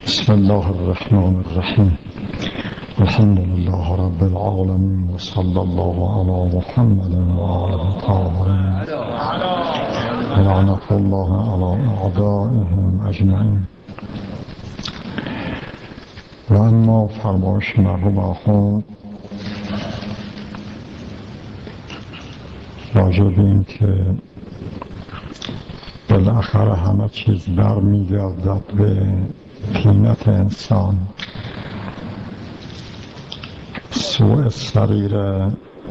بسم الله الرحمن الرحیم. الحمد لله رب العالمین و صلی الله علی محمد و آله الطاهرین لعنة الله علی اعدائهم اجمعین. و اما فرمایش مرحوم آخوند راجع به این که بالاخره همه چیز برمیگردد به طینت انسان، سوء سریره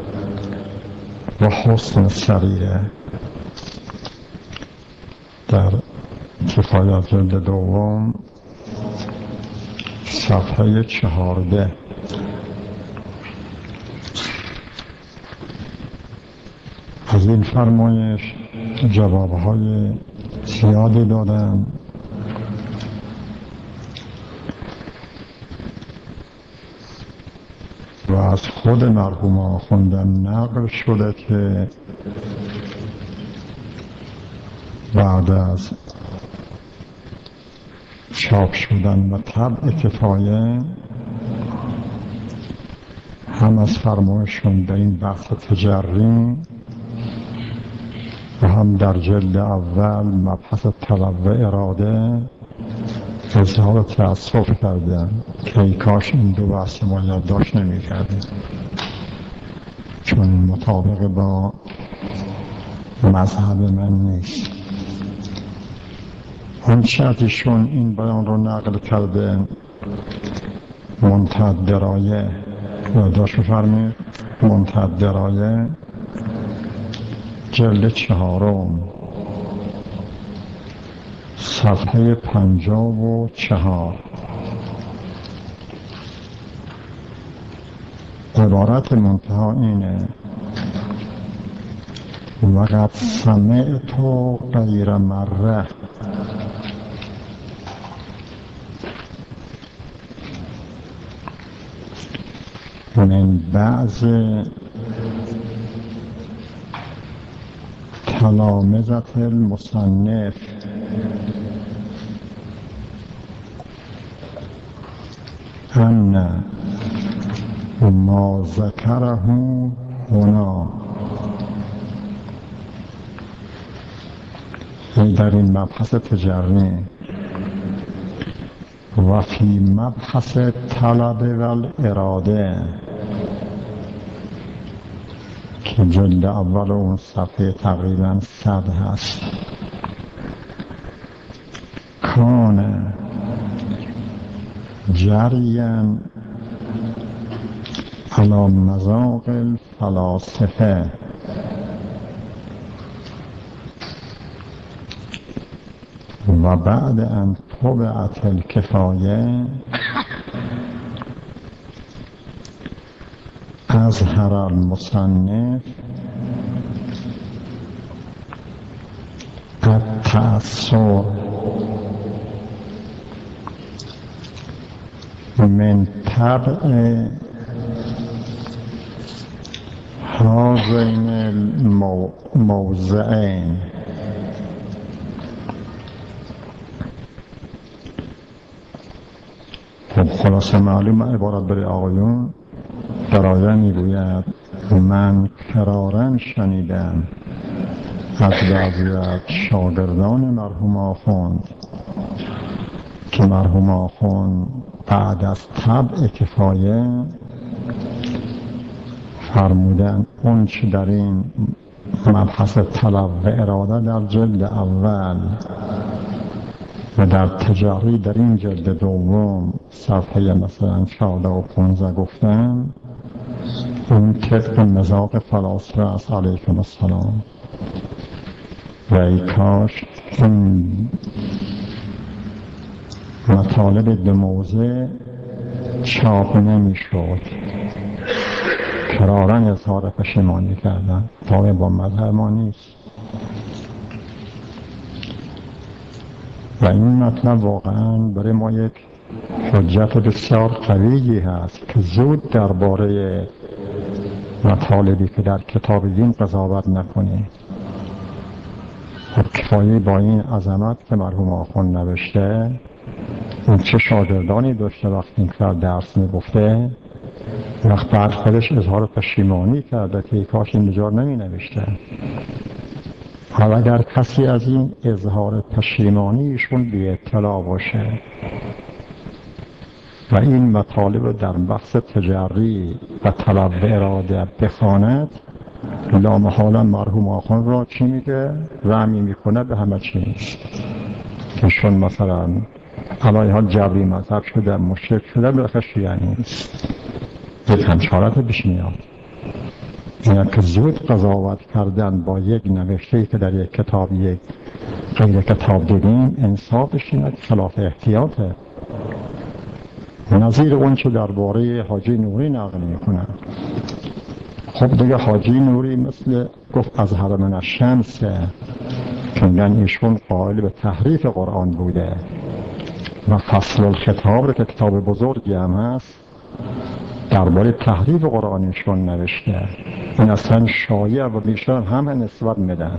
و حسن سریره، در کفایت جلد دوم صفحه 14. از این فرمایش جوابهای زیادی دادن و از خود مرحوم آخوند نقل شده که بعد از چاپ شدن و طبع کفایه هم از فرمایشون در این بحث تجری و هم در جلد اول مبحث طلب و اراده اظهار تأسف کردن که ای کاش این دو بحث ما یادداشت نمی کردیم، چون مطابق با مذهب من نیست. اون شرطیشون این بیان رو نقل کرده منتهی درایه، یادداشت بفرمایید، منتهی درایه جلد 4 صفحه 54. عبارت منتها اینه: وقد سمعت غیر مره من بعض تلامذة المصنف ان ما ذکره هنا، در این مبحث تجری و فی مبحث طلب و الاراده که جلد اول اون صفحه تقریبا 100 هست، کان جریا علی مذاق الفلاسفه و بعد ان طبعت الکفایه اظهر المصنف التأثر من طبع هذین الموضعین. خب خلاصه معلوم عبارت برای آقایون در آیه میگوید من قرارن شنیدم از بعضی از شاگردان مرحوم آخوند که مرحوم آخوند بعد از طبع کفایه فرمودن اون چه در این مبحث طلب و اراده در جلد اول و در تجاری در این جلد دوم صفحه مثلا 14 و 15 گفتن، اون طبق مذاق فلاسفه است علیکم السلام. و ای کاش این مطالب دو موضع چاپ نمی شد، قرارن اظهار پشیمانی کردن، طبق با مذهب ما نیست. و این مطلب واقعا برای ما یک حجت بسیار قویی هست که زود درباره مطالبی که در کتاب دین قضاوت نکنیم. خب کفایه با این عظمت که مرحوم آخوند نوشته این چه شاگردانی داشته وقتی این کار درس میگفته، وقت بعد خودش اظهار پشیمانی کرده که کاش این بجار نمی نوشته. حالا اگر کسی از این اظهار پشیمانیشون بی اطلاع باشه و این مطالب در بحث تجری و طلب و اراده بخواند، لامحالا مرحوم آخوند را چی میگه؟ رمی میکنه به همه چیز. ایشون مثلا علایه ها جبری مذهب شده، مشرک شده، بالاخره شیعه نیست. یک همچارت پیش میاد. اینا که زود قضاوت کردن با یک نوشته‌ای که در یک کتاب یک غیر کتاب دیدیم، انصافش اینه خلاف احتیاطه. نظیر اون چه درباره حاجی نوری نقل میکنن. خب دیگه حاجی نوری مثل گفت از من الشمس که میگن ایشون قائل به تحریف قرآن بوده و فصل الخطاب رو که کتاب بزرگی هم هست درباره تحریف قرآنشون نوشته. این اصلا شایع و بیشتر همه نسبت میدن.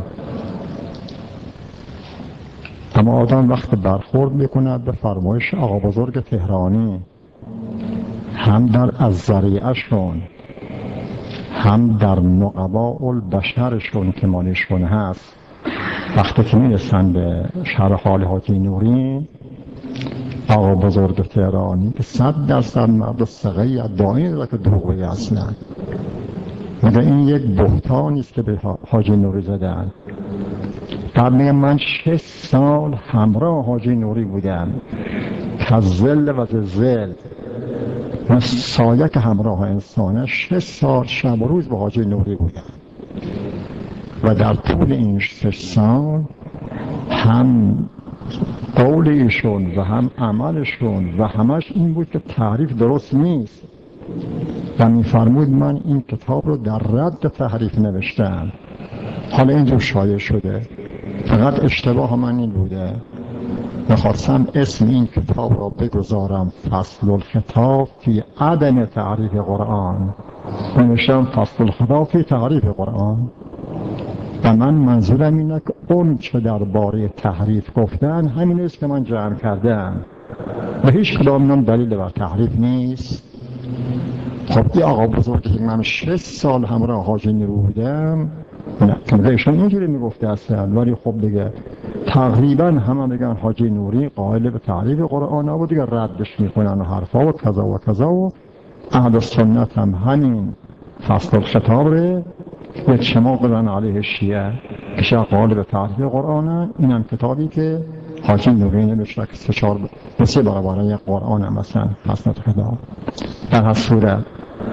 اما آدم وقت برخورد میکنه به فرمایش آقا بزرگ تهرانی، هم در از ذریعهشون هم در نقباء البشرشون که مالشون هست، وقتی که میرسن به شرح حال حاجی نوری، آقا بزرگ تهرانی که 100% مرد ثقه ادعایی نداره که دروغ بگه اصلا. میگه این یک بهتانی است که به حاجی نوری زدن. بعد میگه من 6 سال همراه حاجی نوری بودم، که ظل و ظل من سایه که همراه انسانه، 6 سال شب و روز با حاجی نوری بودم و در طول این 6 سال هم قول ایشون و هم عملشون و همش این بود که تحریف درست نیست و میفرمود من این کتاب رو در رد تحریف نوشتم. حالا اینجور شایع شده، فقط اشتباه من این بوده، میخواستم اسم این کتاب را بگذارم فصل الخطاب فی عدم تعریف قرآن، نوشتم فصل الخطاب فی تعریف قرآن. و من منظورم اینه که اون چه درباره تحریف گفتن همین است که من جمع کردم و هیچ کدام دلیل بر تحریف نیست. خب این آقا بزرگی که من 6 سال همراه حاجی نوری بودم، نه که ایشون اینجوری میگفته اصلا، ولی خب دیگه تقریبا همه میگن حاجی نوری قائل به تعریف قرآن و دیگه ردش میکنن و حرفا و کذا و کذا و اهل سنت هم همین فصل الخطاب رو به چما قدن علیه شیعه که قائل به تعریف قرآن. این هم کتابی که حاجی نوری نوشته که 3 برابر یک قرآن هم مثلا فصل الخطاب. در هر صورت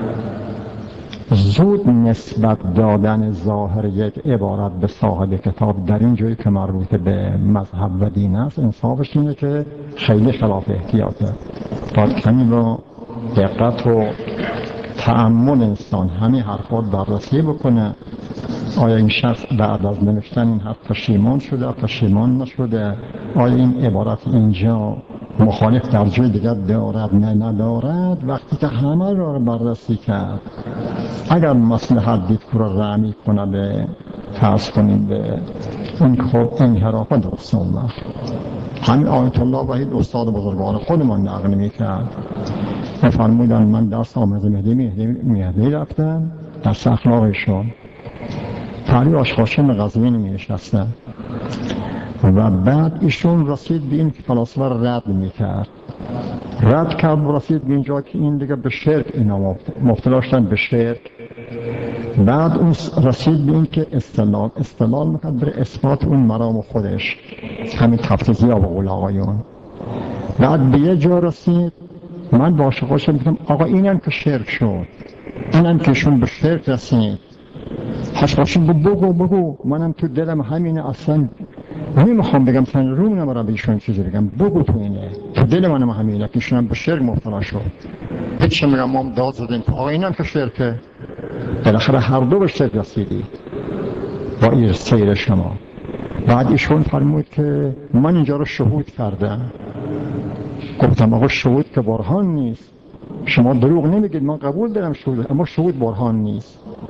زود نسبت دادن ظاهر یک عبارت به صاحب کتاب در این جایی که مربوط به مذهب و دین است، انصافش اینه که خیلی خلاف احتیاطه. باید کمی با دقت و تأمل انسان همین حرفات بررسی بکنه. آیا این شخص بعد از نوشتن این حرف پشیمان شده، پشیمان نشده؟ آیا این عبارت اینجا مخالف در جای دیگر دارد نه ندارد؟ وقتی که همه را بررسی کرد، اگر مصلحت دید که را رمی کنه به فرض کنیم به این که خب انحراف درست اومد. همین آیت الله وحید استاد بزرگوار خودمان نقل میکرد، فرمودن من درس آموز مهدی رفتم، درس اخلاقشون پری آشخاشم غزوین می نشستم و بعد ایشون رسید به این که فلاسفه رد میکرد، رد کرد و رسید به اینجا که این دیگه به شرک اینا مبتلا شدن به شرک. بعد اون رسید به این که استدلال میکرد بر اثبات اون مرام خودش، همین تفسیری ها و قول آقایون. بعد به یه جا رسید من با عاشقاشم میگم آقا اینم که شرک شد، اینم که شون به شرک رسید. عاشقاشم بگو منم تو دلم همینه، اصلا نمیخوام بگم سن رو نمارم بهشون چیزی بگم، بگو تو اینه تو دل منم همینه که شونم به شرک مبتلا شد. هیچ میگم ما هم داد زدیم که آقا اینم که شرکه. بالاخره هر دو به شرک رسیدی با این سیر شما. بعد ایشون فرمود که من اینجا رو شهود کردم. گفتم آقا شهود که برهان نیست، شما دروغ نمیگید، من قبول دارم شهود، اما شهود برهان نیست.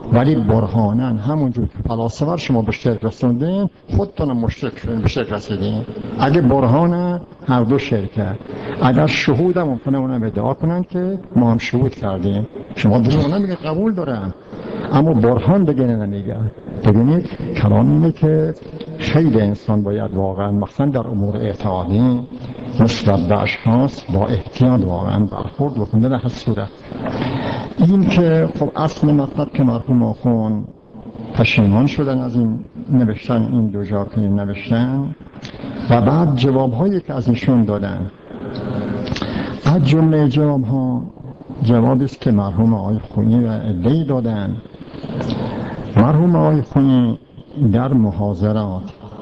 ولی برهانن همونجور که فلاسفه شما به شرک رسوندین خودتونم به شرک رسیدین. اگه برهانه هر دو شرکه. اگر شهود هم ممکنه اونم ادعا کنن که ما هم شهود کردیم، شما دروغ نمیگه قبول دارم، اما برهان دیگه نمیگه. ببینید کلام اینه که خیلی انسان باید واقعا مثلا در امور اعتقادی نسبت به اشخاص با احتیاط واقعا برخورد بکنه در هر صورت. این که خب اصل مطلب که مرحوم آخوند پشیمان شدن از این نوشتن این دو جا که نوشتن و بعد جوابهایی که از ایشون دادن. از جمله جوابها جوابی است که مرحوم آقای خونی و عده‌ای دادن. مرحوم آقای خونی در محاضرات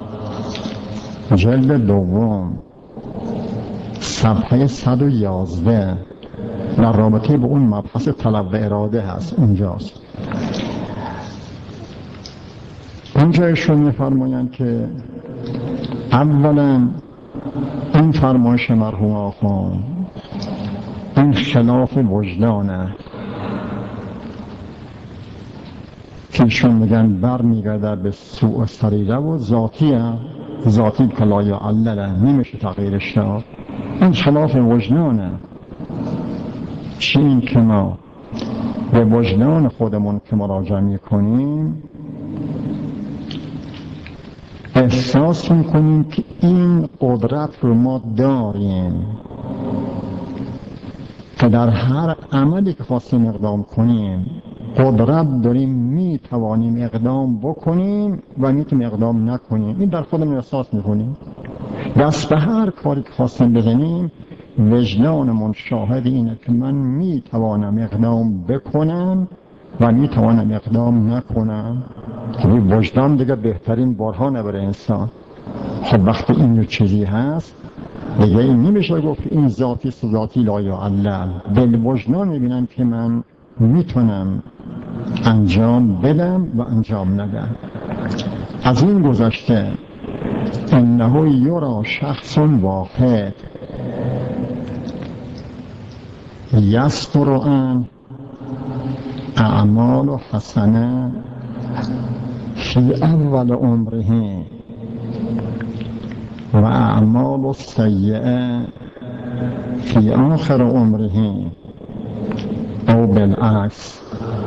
جلد دوم صفحه 111 در رابطه به اون مبحث طلب و اراده هست، اونجاست. اونجا ایشون می‌فرمایند که اولا این فرمایش مرحوم آخوند این خلاف وجدانه که ایشون میگن برمیگرده به سوء سریره و ذاتی که لا یعلله نمیشه تغییرش داد. این خلاف وجدانه. چی این که ما به وجدان خودمون که مراجعه میکنیم احساس میکنیم که این قدرت رو ما داریم که در هر عملی که خواستیم اقدام کنیم قدرت داریم، میتوانیم اقدام بکنیم و میتونیم اقدام نکنیم. این در خودمون احساس میکنیم. دست به هر کاری که خواستیم بزنیم وجدانمون شاهد اینه که من میتوانم اقدام بکنم و میتوانم اقدام نکنم. که وجدان دیگه بهترین برهانه برای انسان. خب وقتی این چیزی هست دیگه این نمیشه گفت این ذاتی لا یعلل. بالوجدان میبینم که من میتونم انجام بدم و انجام ندم. از این گذشته انه یرا شخص واحد یستر عن اعمال حسنه فی اول عمره و اعمال سیئه فی آخر عمره او بالعکس.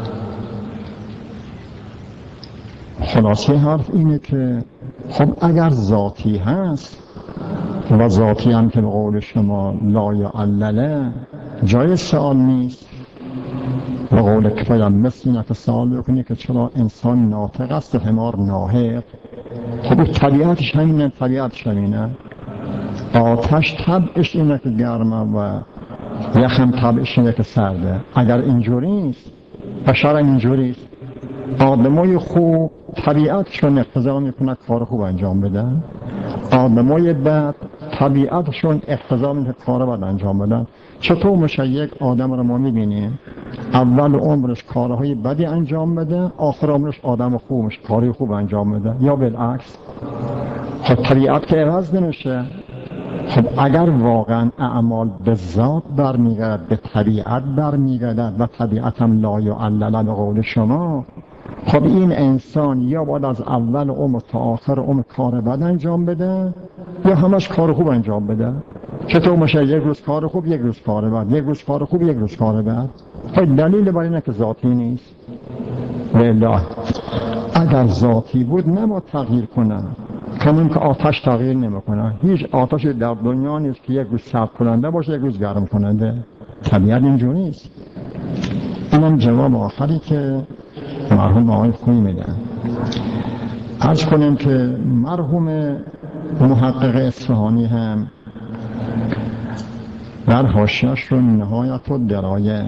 خلاصه حرف اینه که خب اگر ذاتی هست و ذاتی هم که به قول شما لا یعلله جای سوال نیست. به قول کفایم مثل اینه که سوال بکنی که چرا انسان ناطق است و حمار ناهق. خب طبیعتش همینه. آتش طبعش اینه که گرمه و یخم طبعش اینه که سرده. اگر اینجوریست بشر اینجوریست. آدمای خوب طبیعتشون اقتضا میکنه کار خوب انجام بدن، آدمای بد طبیعتشون اقتضا میکنه کار بد انجام بدن. چطور میشه یک آدم رو ما میبینیم اول عمرش کارهای بدی انجام بده، آخر عمرش آدم خوبش کاری خوب انجام بده، یا بالعکس؟ خب طبیعت که عوض نمیشه. خب اگر واقعا اعمال به ذات برمیگرد، به طبیعت برمیگرد و طبیعت هم لا یعلل به قول شما، خب این انسان یا باید از اول عمر تا آخر عمر کار بد انجام بده یا همش کار خوب انجام بده. چطور میشه یک روز کار خوب یک روز کار بد، یک روز کار خوب یک روز کار بد؟ خب دلیل بر اینه که ذاتی نیست. والله اگر ذاتی بود نباید تغییر کنه، همون که آتش تغییر نمیکنه. هیچ آتش در دنیا نیست که یک روز سرد کننده باشه یک روز گرم کننده. طبیعت اینجوری نیست. اینم جواب آخری که مرحوم آقای خویی میدن. عرض کنیم که مرحوم محقق اصفهانی هم در حاشیه‌اش رو نهایت الدرایه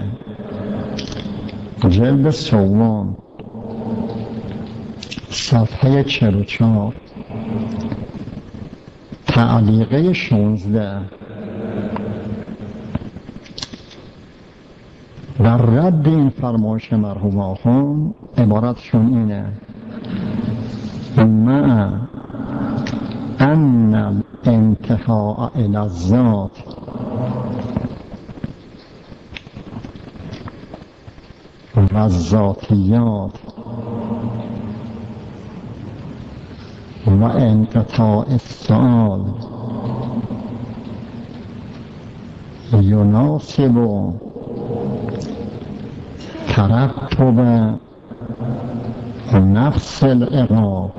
جلد سوم صفحه 44 تعلیقه 16 در رد این فرمایش مرحوم آخوند عبارتشون اینه: مع ان الانتهاء الى الذات و الذاتیات و انقطاع السؤال یناسب ترتب نفس العقاب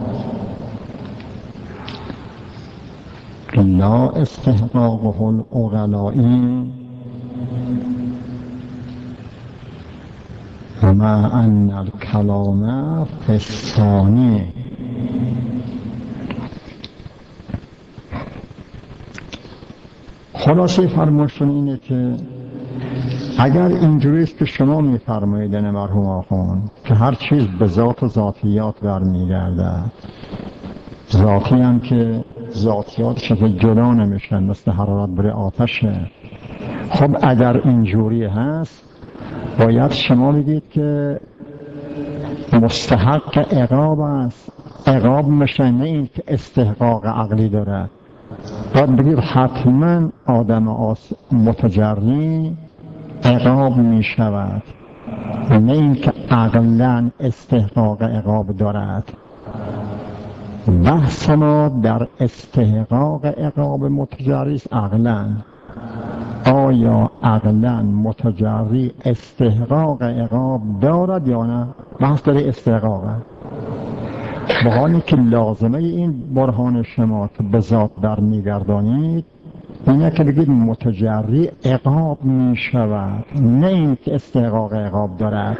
لا استحقاقه العقلائی مع ان الکلام فی الثانی. خلاصه فرمایشتون اینه که اگر اینجوری است که شما میفرمایید مرحوم آخوند که هر چیز به ذات و ذاتیات برمیگردد، ذاتی هم که ذاتیاتش جدا نمیشن، مثل حرارت بره آتشه. خب اگر اینجوری هست باید شما بگید که مستحق عقاب است، عقاب میشه، نه این که استحقاق عقلی داره. باید بگید حتما آدم متجری عقاب میشود، نه این که عقلا استحقاق عقاب دارد. بحث ما در استحقاق عقاب متجری است. عقلا آیا عقلا متجری استحقاق عقاب دارد یا نه؟ بحث داره استحقاقه. به حالی که لازمه این برهان شما که به ذات برمیگردانید اینه که بگید متجری عقاب می شود، نه این که استحقاق عقاب دارد.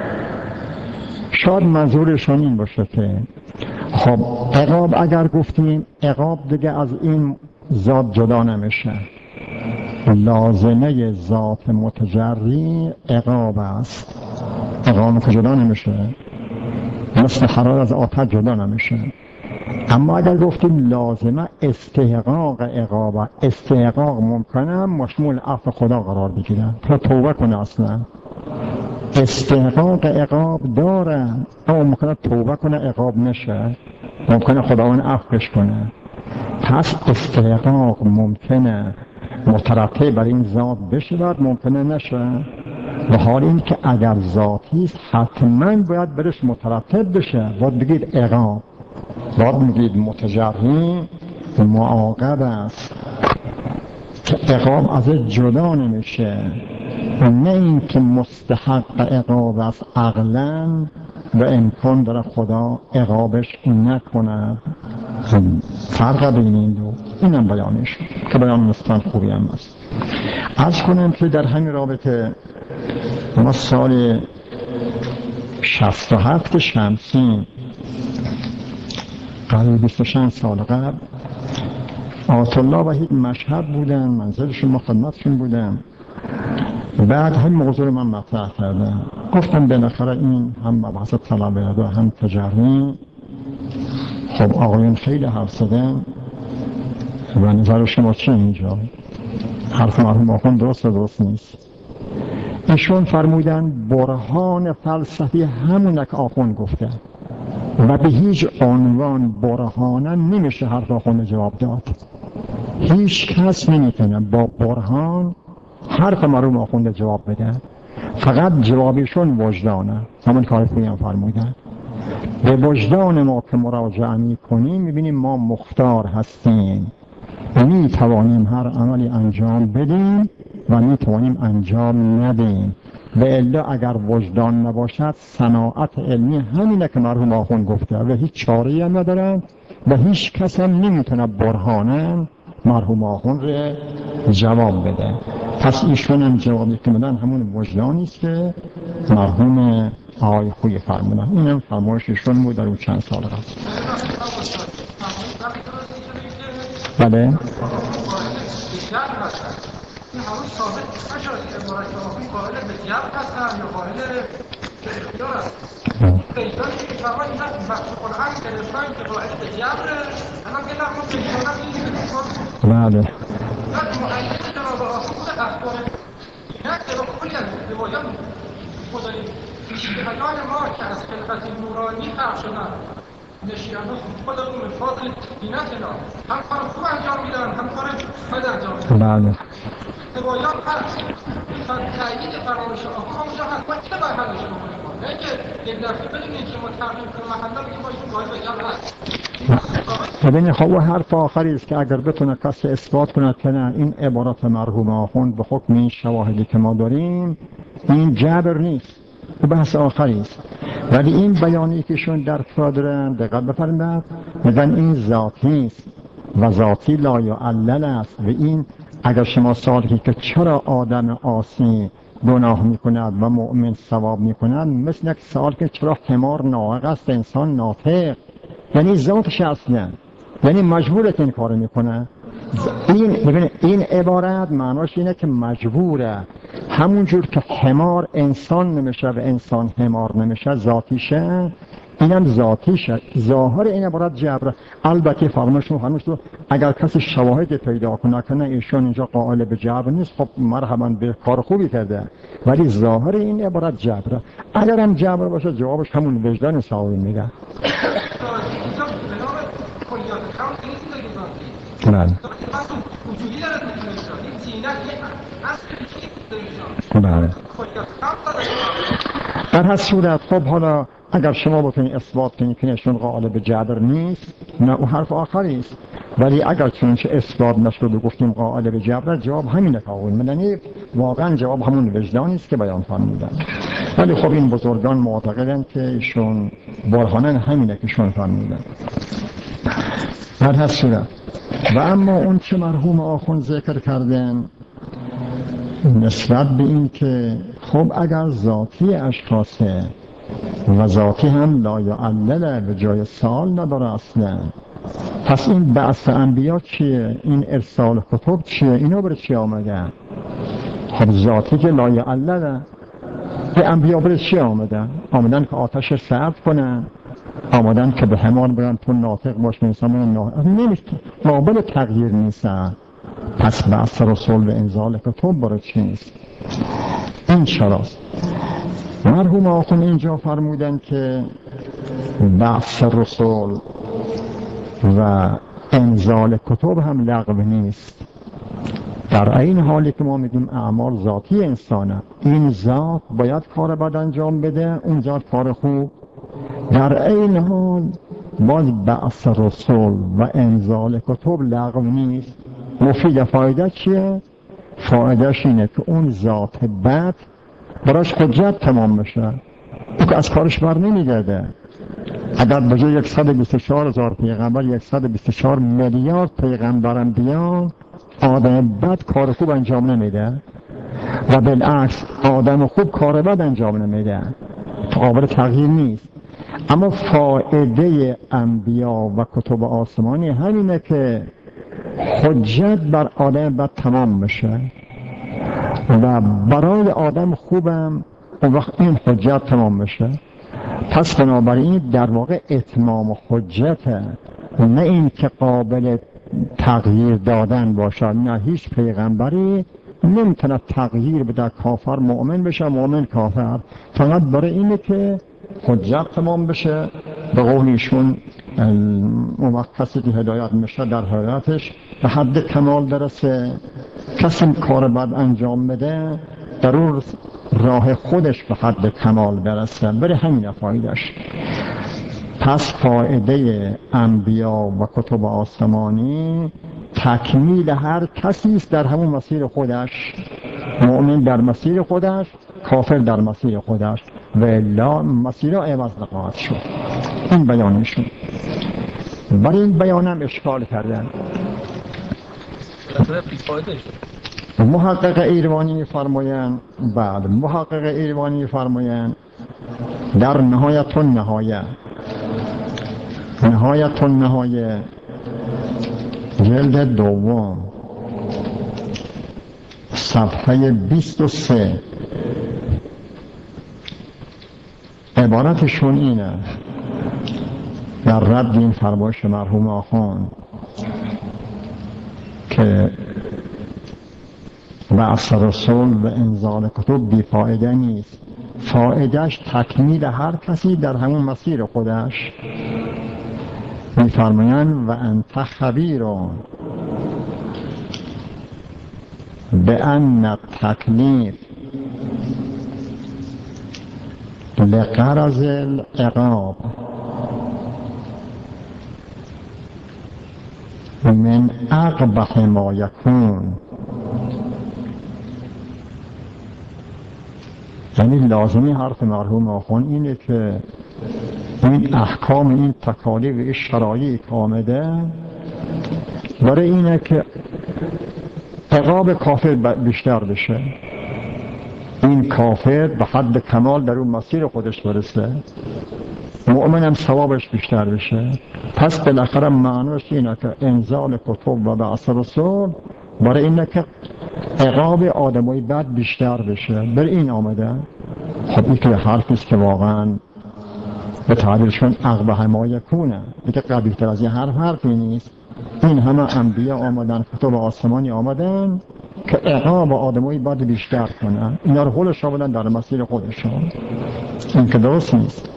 شاید منظورشان این باشه که خب عقاب اگر گفتیم عقاب دیگه از این ذات جدا نمیشه، لازمه ذات متجری عقاب است، عقاب که جدا نمیشه، مثل حرارت از آتش جدا نمیشه. اما اگر گفتیم لازمه استحقاق عقاب، استحقاق ممکنه مشمول عفو خدا قرار بگیره، تو توبه کنه، اصلا استحقاق عقاب داره اما ممکنه توبه کنه عقاب نشه، ممکنه خداوند عفوش کنه. پس استحقاق ممکنه مترتب بر این ذات بشه، ممکنه نشه. و حال این که اگر ذاتی است حتما باید برش مترتب بشه، باید بگید عقاب، باید بگید متجری معاقب است که عقاب از جدا نمیشه، نه این که مستحق عقاب است عقلا و امکان داره خدا عقابش نکنه. فرق بین این دو، اینم بیانش که بیان نسبتاً خوبی هم است. عرض کنم که در همین رابطه ما سال 67 شمسی قریب 25 سال قبل آیت الله وحید مشهد بودن، منزلشون ما خدمتشون بودن. بعد هم موضوع رو من مطرح کردم، گفتم بالاخره این هم مبحث طلبه و هم تجاری. خب آقایون خیلی حرف زدن و نظر شما چه اینجا؟ حرف مرحوم آخوند درست نیست. ایشون فرمودن برهان فلسفی همونه که آخوند گفته و به هیچ عنوان برهانه نمیشه حرف آخوند جواب داد. هیچ کس نمیتونه با برهان حرف مرحوم آخوند جواب بده، فقط جوابشون وجدانه. همون کار خوبی هم فرمودن، به وجدان ما که مراجعه میکنیم میبینیم ما مختار هستیم، میتوانیم هر عملی انجام بدیم و میتوانیم انجام ندیم. به الا اگر وجدان نباشد صناعت علمی همینه که مرحوم آخوند گفته و هیچ چاره‌ای هم ندارن و هیچ کس هم نمیتونه برهانه مرحوم آخوند رو جواب بده. پس ایشون هم جوابی که میدن همون وجدانی است که مرحوم آقای خویی فرمودن. اینم فرمایششون بود در اون چند سال قبل. بله این همون ثابت نشد که مرکباتی قائل به جبر هستن یا قائل به اختیار هستن. پیدایی که فرمایی نه مخصوص الحق گرفتن که قائل به جبره، اما که نقمون پیدانم این که بله نه محیط جناب آخوند اخبار نه که رو کلی از روایان خدایی پیشگهگان ما که از خلقت نورانی خلق شدن نشیانات خودمون به فاضل دینت اینا هم کار خوب انجام میدن هم کار بد انجام میدن. بله روایان هست میخواد تایید فراموش آقا اونجا حتما چه باید حلش بکنیم نه که یک دفعه بدونیم که ما تغییر کنیم محله بگیم باشیم باید بگم هست. ببینید خب اون حرف آخری است که اگر بتونه کسی اثبات کنه که نه این عبارت مرحوم آخوند به حکم این شواهدی که ما داریم این جبر نیست، و بحث آخری است. ولی این بیانی که ایشون در دارن دقت بفرمایید میگن این ذاتی نیست و ذاتی لا یعلل است. و این اگر شما سوال کنید که چرا آدم عاصی گناه میکند و مؤمن ثواب میکند، مثل یک سوال که چرا حمار ناطق است انسان ناطق، یعنی ذاتش اصلا، یعنی مجبورت این کارو میکنه. این عبارت معناش اینه که مجبوره، همونجور که حمار انسان نمیشه و انسان حمار نمیشه ذاتیشه، اینم ذاتیشه. ظاهر این عبارت جبر. البته فرمایشون اگر کسی شواهد پیدا کنه که نه ایشون اینجا قائل به جبر نیست، خب مرحبا به کار خوبی کرده، ولی ظاهر این عبارت جبره. اگر هم جبر باشه جوابش همون وجدان ساوی میگه. بله. بله. در هر صورت خب حالا اگر شما بتونید اثبات کنید که نشون قائل به جبر نیست، نه اون حرف آخری است. ولی اگر چونچه اثبات نشد و گفتیم قائل به جبر، جواب همینه که اون یعنی واقعا جواب همون وجدانی است که بیان فرمودن. ولی خب این بزرگان معتقدند که ایشون برهانن همینه که ایشون فرمودن. در هر صورت و اما اون چه مرحوم آخوند ذکر کردن نسبت به این که خب اگر ذاتی اشخاصه و ذاتی هم لا یعلل به جای سال نداره اصلا، پس این بعث انبیا چیه؟ این ارسال کتب چیه؟ اینا برای چی آمده؟ خب ذاتی که لا یعلل به انبیا برای چی آمدن که آتش سرد کنن، آمدن که به همان بگن تو ناطق باش، انسان نمیشه، قابل تغییر نیستن. پس بعث رسول و انزال کتب برای چی نیست؟ این چراست. مرحوم آخوند اینجا فرمودن که بعث رسول و انزال کتب هم لغو نیست، در این حالی که ما میگیم اعمال ذاتی انسانه، این ذات باید کار بد انجام بده، اون ذات کار خوب. در این حال باز بعث رسول و انزال کتب لغو نیست. مفید فایده چیه؟ فایدهش اینه که اون ذات بد براش حجت تمام بشه، اون که از کارش بر نمیگرده. اگر به جای 124,000 پیغمبر 124 میلیارد پیغمبرم بیان، آدم بد کار خوب انجام نمیده و بالعکس آدم خوب کار بد انجام نمیده، قابل تغییر نیست. اما فایده انبیا و کتب آسمانی همینه که حجت بر آدم بد تمام بشه و برای آدم خوبم اون وقت این حجت تمام بشه. پس بنابراین در واقع اتمام حجته، نه این که قابل تغییر دادن باشد. نه هیچ پیغمبری نمیتونه تغییر بده، کافر مؤمن بشه، مؤمن کافر، فقط برای اینه که حجت تمام بشه. به قول ایشون اون وقت کسی که هدایت میشه در هدایتش به حد کمال درسه، کسی کار بد انجام بده در اون راه خودش به حد کمال برسه، برای همین فایدهش. پس فایده انبیا و کتب آسمانی تکمیل هر کسی است در همون مسیر خودش، مؤمن در مسیر خودش، کافر در مسیر خودش، و الا مسیر عوض نخواهد شد. این بیانشون. برای این بیانم اشکال کردن. محقق ایروانی می‌فرمایند، بعد محقق ایروانی می‌فرمایند در نهایت النهایه جلد دوم صفحه 23 عبارتشون اینه در رد این فرمایش مرحوم آخوند که بعث رسول و انزال کتب بیفایده نیست، فایدهش تکمیل هر کسی در همون مسیر خودش. می‌فرمایند و انت خبیرون به ان التکلیف لغرض العقاب من اقبح ما یکون، یعنی لازمی حرف مرحوم آخوند اینه که این احکام، این تکالیف، این شرایط آمده برای اینه که عقاب کافر بیشتر بشه، این کافر به حد کمال در اون مسیر خودش برسه، مؤمن هم ثوابش بیشتر بشه. پس بالاخره معنیش اینه که انزال کتب و بعث رسول برای اینه که عقاب آدمای بد بیشتر بشه، برای این آمده. خب این که حرفی است که واقعا به تعبیرشون اقبح ما یکونه، دیگه قبیح تر از این حرفی نیست. این همه انبیا آمدن، کتب آسمانی آمدن که عقاب آدمای بد بیشتر کنن، اینا رو هولش آمدن در مسیر خودشون، این که درست نیست.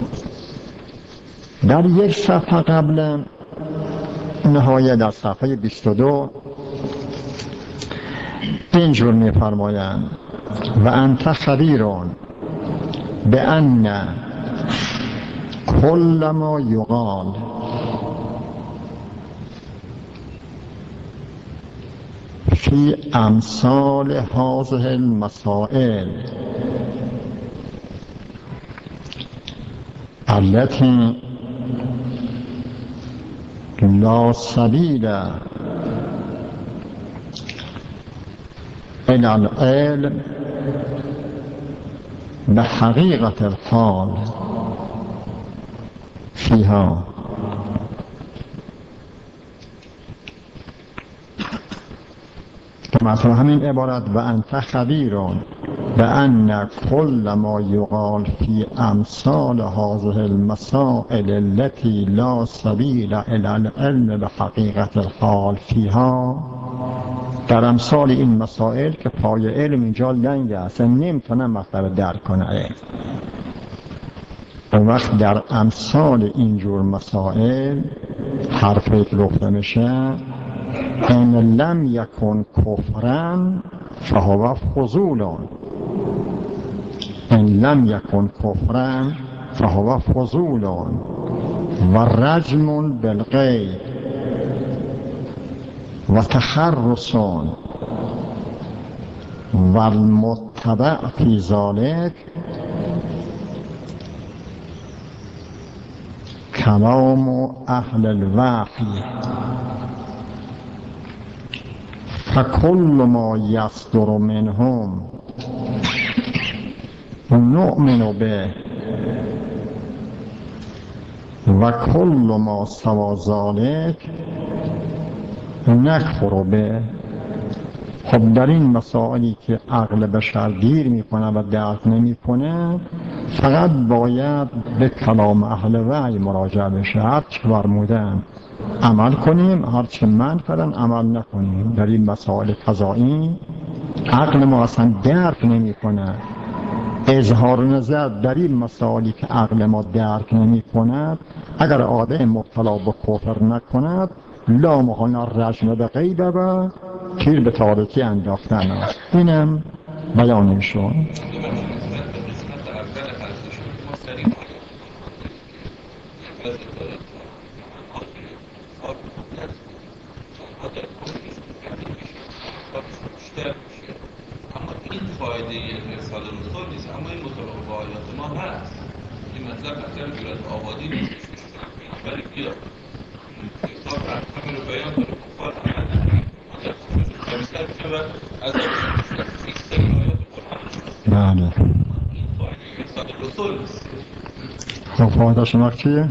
در یک صفحه قبل نهایه، در صفحه 22 اینجور می‌فرمایند و انت خبیرون بأن کل ما یقال فی امثال هذه المسائل التي لا سبیل الى العلم بحقیقت الحال فیها. مثلا همین عبارت و انت خبیرون بأن کل ما یقال فی امثال هذه المسائل التي لا سبیل الى العلم بحقیقت الحال فیها، در امثال این مسائل که پای علم اینجا لنگه، اصلا نمیتونه مطلب درک کنه. اون وقت در امثال اینجور مسائل حرفی که گفته میشه ان لم یکن کفرا فهو فضول، ان لم یکن کفرا فهو فضول و رجم بالغیب و تخرص و المتبع فی ذلك کلام اهل الوحی فکل ما یصدر منهم نؤمن به و کل ما سوا ذلك نکفر به. خب در این مسائلی که عقل بشر دیر میکنه و درک نمیکنه، فقط باید به کلام اهل وحی مراجعه بشه. هر چه فرمودن عمل کنیم، هر چه منع کردن عمل نکنیم. در این مسائل قضایی عقل ما اصلا درک نمیکنه. اظهار نظر در این مسائلی که عقل ما درک نمیکند، اگر آدم مبتلا به کفر نکند، لا محالا رجم به غیبه و تیر به تاریکی انداختن است. اینم بیان میشون. اما این فایده ارسال رسول نیست، اما این مطابق با آیات ما هست. این مطلب اصلا جورت آبادی نیست، ولی بیا کتاب احکام رو بیان داره، کفار از بله. این فایده ارسال رسول نیست. خب فایده شما چیه؟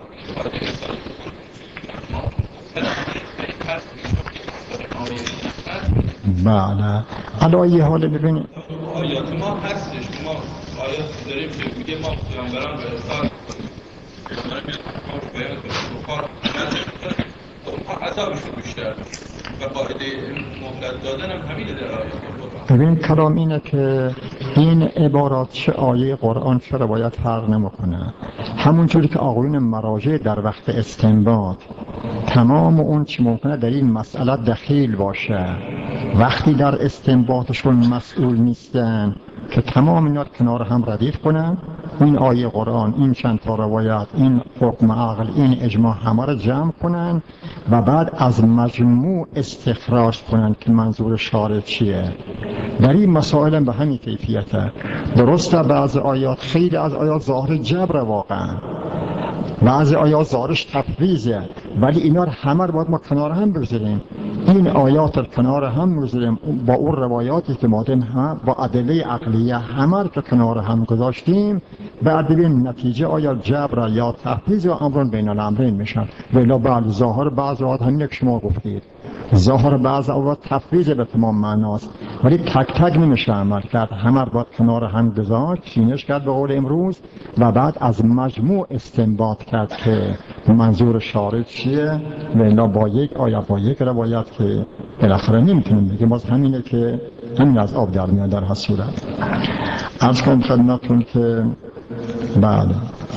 بله. حالا یه حال ببینید آیات ما هستش، ما آیات داریم که میگه ما پیامبران به ارسال کنیم، بیان کنیم، اونها عذابشون بیشتر و قاعده مهلت دادن هم همینه در آیات قرآن. ببین کلام اینه که این عبارات چه آیه قرآن چرا باید فرق نمیکنه. همون جوری که آقایون مراجع در وقت استنباط تمام اون چی ممکنه در این مسئله دخیل باشه، وقتی در استنباطشون مسئول نیستن که تمام اینا کنار هم ردیف کنن این آیه قرآن، این چند تا روایت، این حکم عقل، این اجماع همه رو جمع کنن و بعد از مجموع استخراج کنن که منظور شارع چیه. در این مسائل به همین کیفیته. درسته بعض آیات، خیلی از آیات ظاهر جبر واقعا، بعضی آیات ظاهرش تفویضه، ولی اینا رو همه رو باید ما کنار هم بگذاریم. این آیات رو کنار هم بگذاریم با اون روایاتی که ما هم با ادله عقلیه همه رو که کنار هم گذاشتیم، بعد ببین نتیجه آیا جبر یا تفویض یا امر بین الامرین میشن. ولی بعد ظاهر بعض آیات همین که شما گفتید، ظاهر بعض آیات تفویض به تمام معناست، ولی تک تک نمیشه عمل کرد، همه رو باید کنار هم گذاشت، چینش کرد به قول امروز و بعد از مجموع استنباط کرد که منظور شارع چیه. ولی با یک آیه با یک روایت که بالاخره نمیتونیم بگیم، باز همینه که همین از آب در میاد در هر صورت. عرض کنم خدمتتون که بله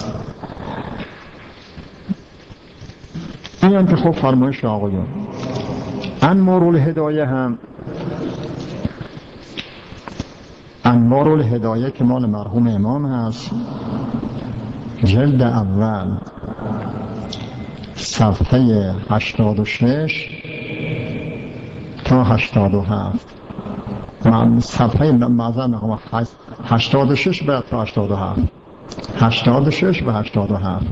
این هم که خب فرمایش آقایون انوار الهدایه هم، انوار الهدایه که مال مرحوم امام هست، جلد اول صفحه 86 تا 87، من صفحه معظم میخوام 86 به تا 87، 86 به 87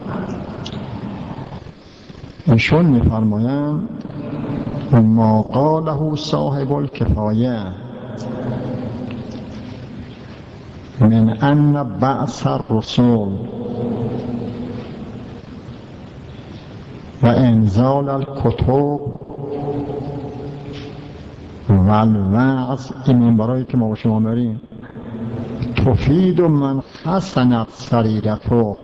ایشون میفرمایند ما قاله صاحب الکفایه من ان بعث الرسول و انزال الکتب و الوعظ، این برای که ما با شما بریم، تفید من حسنت سریرته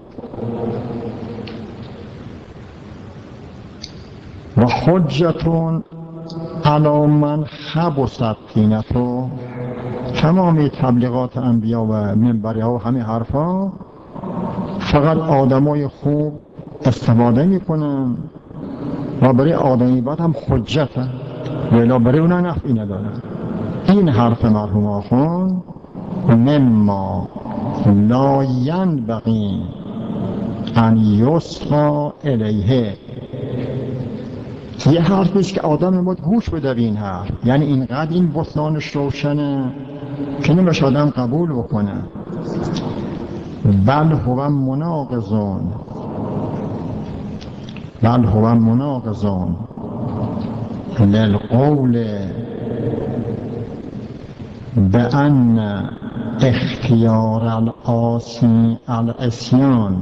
و حجتون علی من خبثت طینته. تمامی تبلیغات انبیا و منبری ها و همه حرفا فقط آدمای خوب استفاده میکنن و برای آدمی بعد هم حجته، ولی برای اونا نفعی نداره. این حرف مرحوم آخوند مما لا ینبغی ان یصغی الیه، یه حرفیست که آدم باید گوش بده به این حرف، یعنی اینقدر این بطلانش روشنه که نمیشه آدم قبول بکنه. بل هو مناقضون، بل هو مناقضون للقول بأن اختیار العاصی العصیان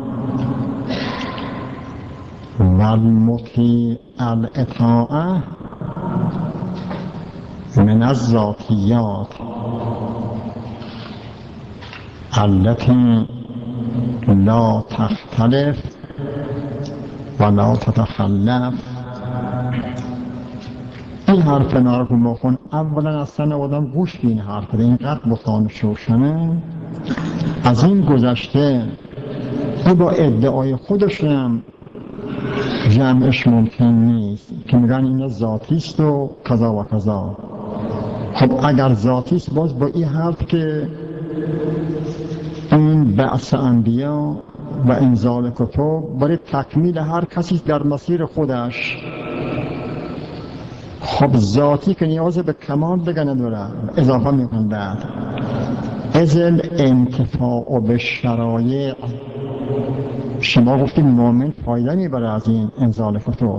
و المطیع الاطاعه من الذاتیات التي لا تختلف ولا تتخلف. این حرف مرحوم مخون اولا اصلا آدم گوش به این حرف ده، اینقدر بطانش روشنه. از این گذشته او با ادعای خودشم جمعش ممکن نیست که میگن این ذاتیست و کذا و کذا. خب اگر ذاتیست باز با این حرف که این بعث انبیا و انزال کتب برای تکمیل هر کسی در مسیر خودش، خب ذاتی که نیاز به کمال دیگه نداره. اضافه میکنم بعد ازل انتفاع به شرایع، شما گفتیم مومن فایده میبره از این انزال کتب،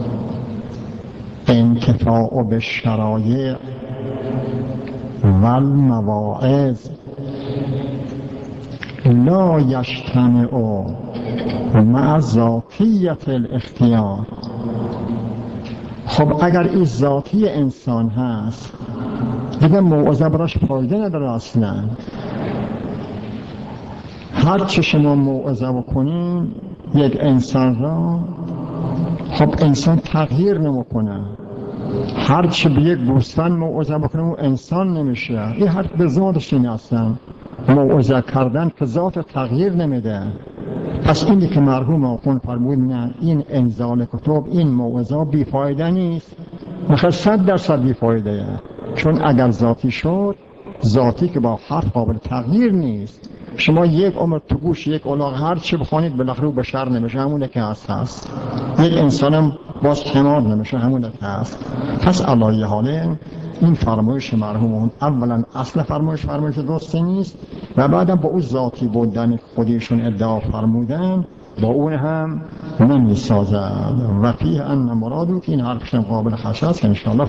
انتفاع به شرایع و المواعظ لا یجتمع مع ذاتیت الاختیار. خب اگر این ذاتی انسان هست دیگه موعظه براش فایده نداره اصلا. هر چه شما موعظه بکنین یک انسان را، خب انسان تغییر نمیکنه. هر چه به یک گوسفند موعظه بکنه اون انسان نمیشه. این حرف به ذاتش این هستن، موعظه کردن که ذات تغییر نمیده. پس اینی که مرحوم آخوند فرمود نه این انزال کتب، این موعظه بیفایده نیست، مثلا 100% بیفایده، چون اگر ذاتی شد، ذاتی که با حرف قابل تغییر نیست، شما یک عمر تو گوش یک الاغ هر چی بخوانید بالاخره به شر نمیشه، همونه که هست. یک انسانم باز حمار نمیشه، همونه که هست. پس علایه حاله این فرمایش مرحوم اولا اصل فرمایش درستی نیست و بعدم با اون ذاتی بودن خودشون ادعا فرمودن با اون هم نمی سازد و فیه ان مرادو که این حرفشم قابل خشست انشاءالله